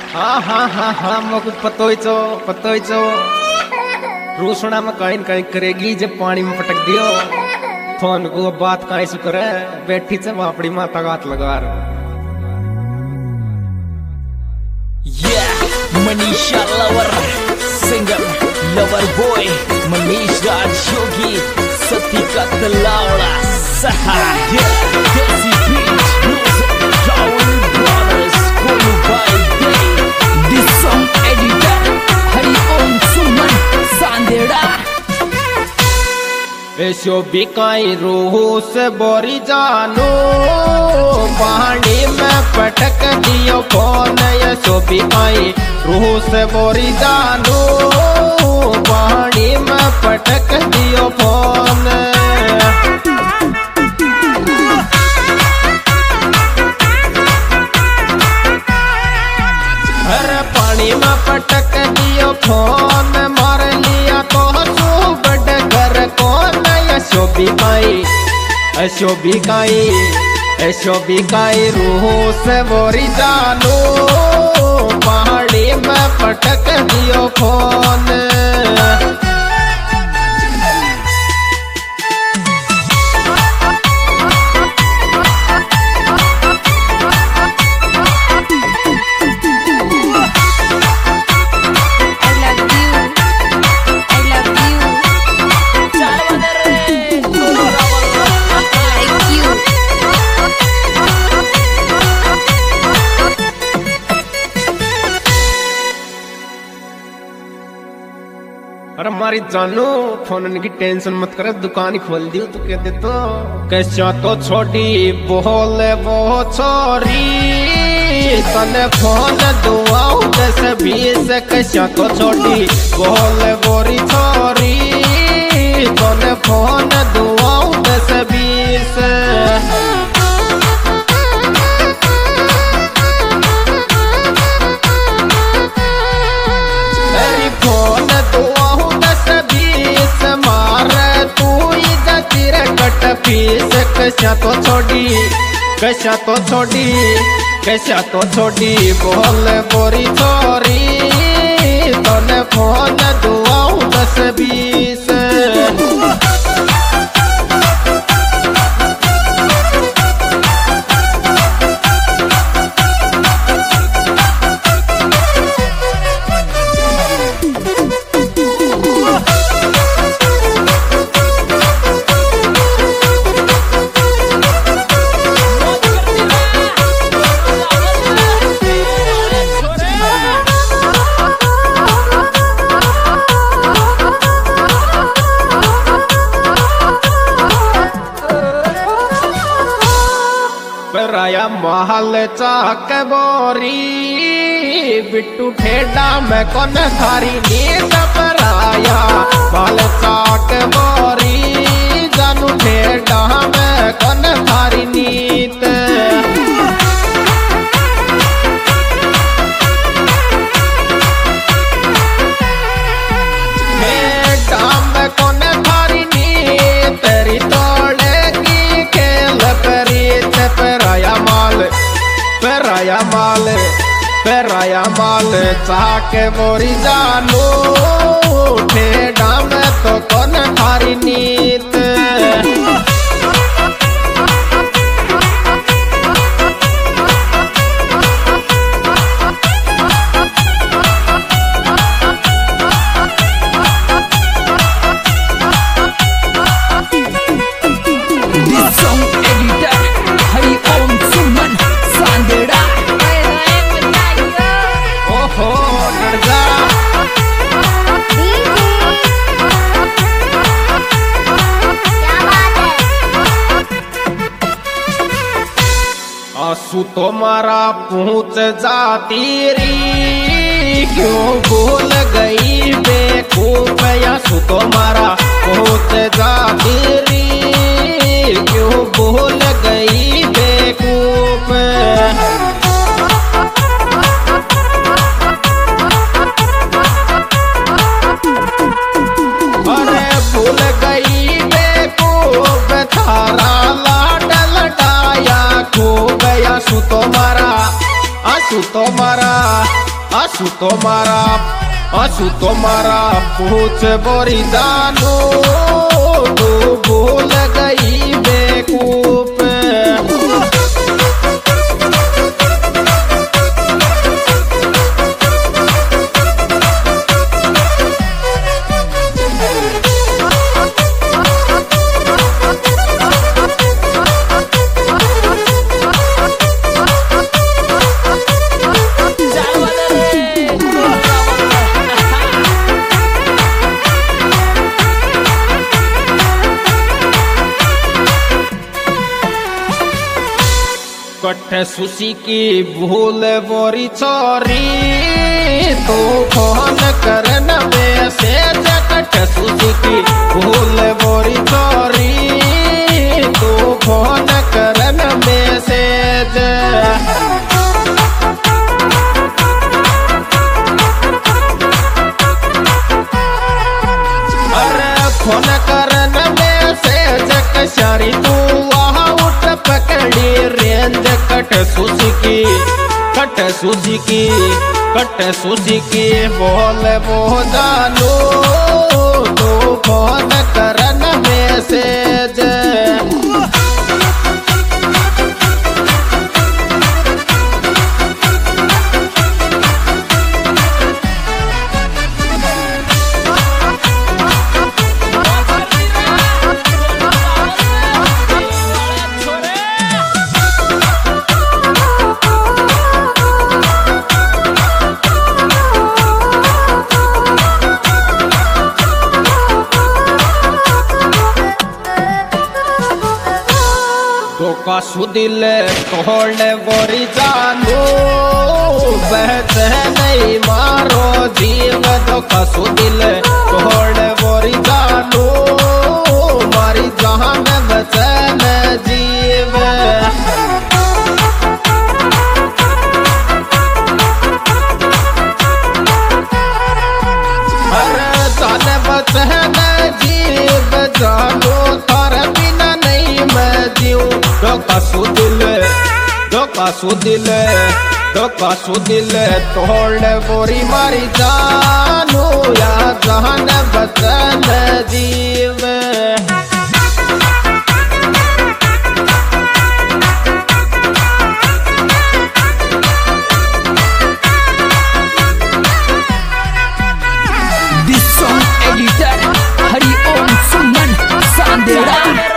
हाँ मको पतो ही चो रूसना में कहीं करेगी जब पानी में पटक दियो फोन को बात कहीं सु करे बैठी से अपनी माता गात लगा Manisha lover singer lover boy Manish Raj Yogi Sati का तलावड़ा सहाय देसी बीच राहुल ब्रदर्स कोलू बाय this song editor Hari Om Suman Sandera ऐसो बिकाई रूह से बोरी जानो पानी में पटक दियो फोन ऐसो बिकाई रूह से बोरी जानो पानी में पटक दियो फोन अरे पानी में पटक दियो फोन मार लिया तो हंसू बड़ घर कौन ऐसो बिकाई रूह से बोरी जानो पहाड़ी में पटक दियो फोन अरे हमारी जानू फोन की टेंशन मत करे दुकान ही खोल दी तो कह दे तो कैसा तो छोटी बोले वो छोरी तने फोन दुआऊ 10-20 कैसा तो छोटी बोले बोरी छोरी तने फोन दुआऊ 10-20 कैसा तो छोड़ी बोल बोरी छोरी तने फोन दुआऊ 10-20 पराया महल चाक बोरी बिट्टू ठेडा में कौन थारी नींद पराया महल चाक बोरी जानू ठेडा में कौन थारी नींद ठेडा में कौन थारी नींद तेरी तोड़ेगी खेल परीत पेराया माल चाके बोरी जानू ठेडा में तो कौन थारी नीत this song editor Hari Om Suman Sandera ओहो डर जा आंसू तो मारा पहुँच जाती री क्यों भूल गई बेकूफ आंसू तो मारा पहुँच जाती री क्यों भूल गई बेकूफ अरे भूल गई बेकूफ थारा लाड लटाया खो गया आंसू तो मारा आसू तो मारा पूछ बोरी जानो तू भूल गई बेकूफ कट्ठे सुशी की भूल बोरी चोरी तो फोन करन मैसेज कट्ठे सुशी की भूल बोरी चोरी तो फोन करन मैसेज अरे फोन करन मैसेज कशारी तू वहाँ उठ पकड़ी रेंज कट सुजी की बोल वो जानो तो फोन करन मैसेज का सुदिल तोड़ बोरी जानो बहत नहीं मारो जीव तो का सुदिल तोड़ बोरी जानो मारी जान बचन जीव अरे जान बचन जीव जानो थार बिना नहीं मैं जीऊं धोखा सुदिल तोड़ बोरी मारी जानो या जान बचन जीव This song editor Hari Om Suman Sandera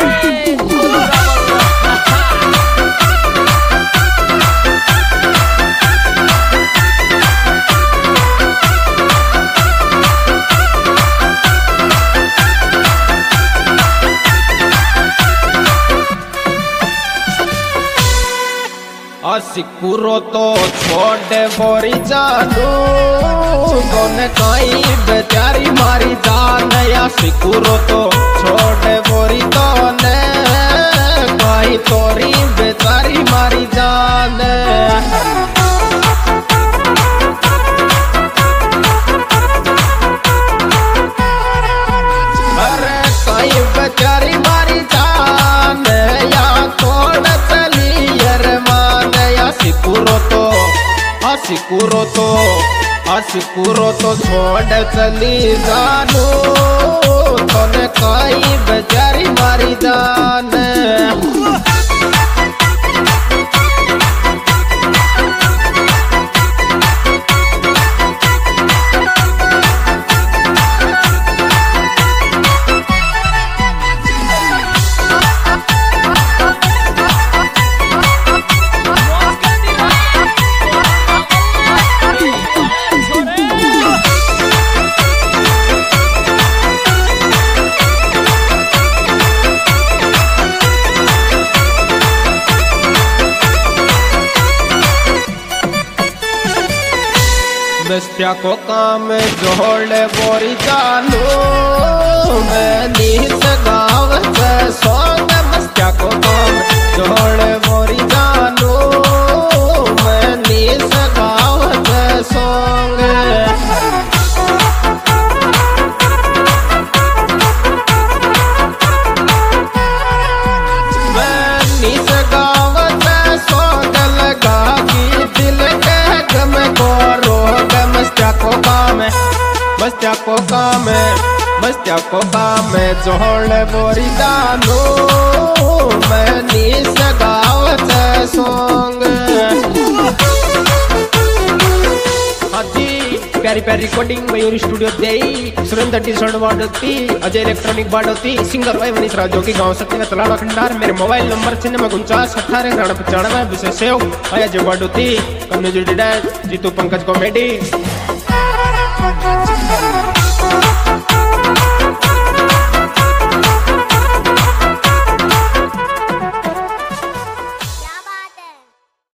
सिकुरो तो छोड़ बोरी जानो कौन कहीं बेचारी मारी जान या सिकुरो तो छोड़ बोरी तो ने कहीं तोरी बेचारी मारी जान अरे कहीं बेचारी मारी जान या तोड़ चली अरमान सिकुरो तो छोड़ चली जानो तोने कहीं बेचारी मारी जान बस्तिया को काम जोड़ बोरी जानो मैं नीस गाँव से सौंग बस्तिया को काम जोड़ बोरी जानो मैं नीस गाँव से सौंग मैं नीस गाँव से सौंग लगा कि दिल के गम को रो क्या कोबा में जोड़ बोरी जानो मैं नीस गावत सॉन्ग। हाँ जी प्यारी प्यारी रिकॉर्डिंग मयूर स्टूडियो देई Surendra T shirt Badoti Ajay electronic Badoti singer भाई मनीष राजो की गांव सत्य तलाड़ा खंडार। मेरे मोबाइल नंबर 9649 सेव आया जो बाडोती कन्नू जीतू पंकज कॉमेडी।